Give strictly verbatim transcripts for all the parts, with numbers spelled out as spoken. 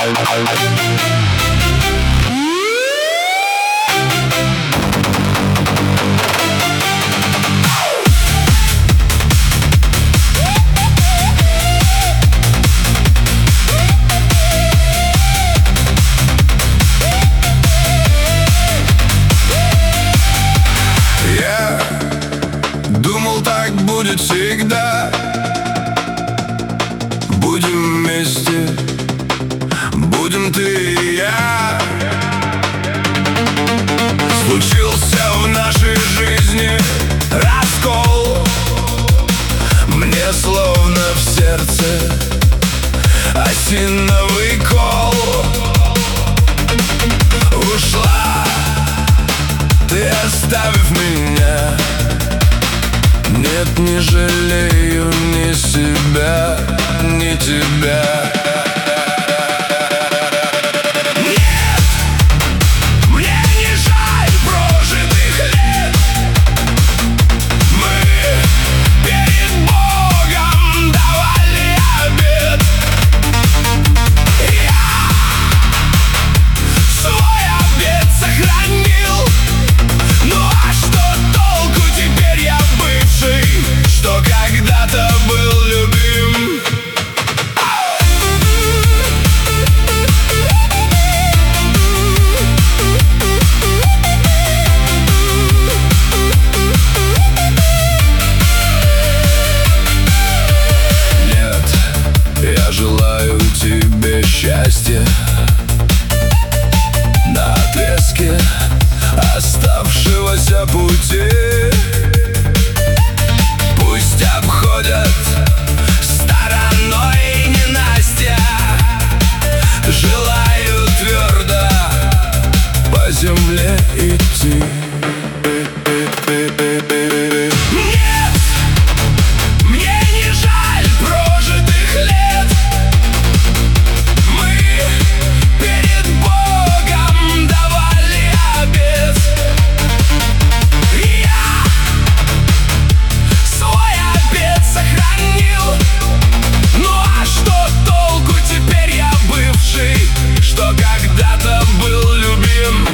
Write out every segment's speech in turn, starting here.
Думал, так будет всегда. Будем вместе, будем ты и я. Случился в нашей жизни раскол. Мне словно в сердце осиновый кол. Ушла ты, оставив меня. Нет, не жалею ни себя, ни тебя. Нет, мне не жаль прожитых лет. Мы перед Богом давали обет. Я свой обет сохранил. Ну а что толку, теперь я бывший, что когда-то был любим. Нет, я желаю тебе счастья на отрезке оставшегося пути. Пусть обходят стороной ненастья. Желаю твердо по земле идти. Нет, мне не жаль прожитых лет. Мы перед Богом давали обет. Я свой обет сохранил. Ну а что толку, теперь я бывший, что когда-то был любим.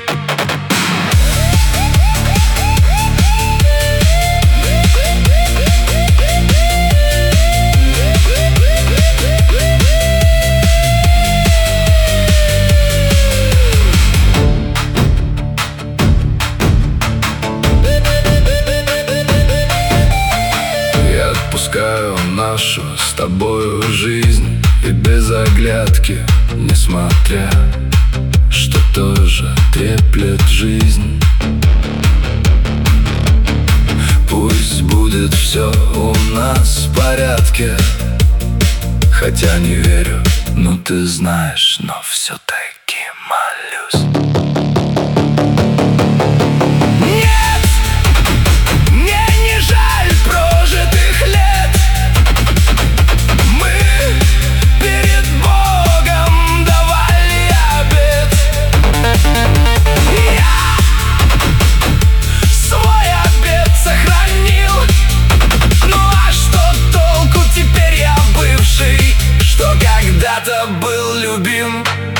Я отпускаю нашу с тобою жизнь, и без оглядки, несмотря, что тоже треплет жизнь. Пусть будет все у нас в порядке, хотя не верю, ну ты знаешь, но все-таки молюсь. Нет, мне не жаль прожитых лет. Мы перед Богом давали обет. Я свой обет сохранил. Ну а что толку, теперь я бывший, что когда-то был любим.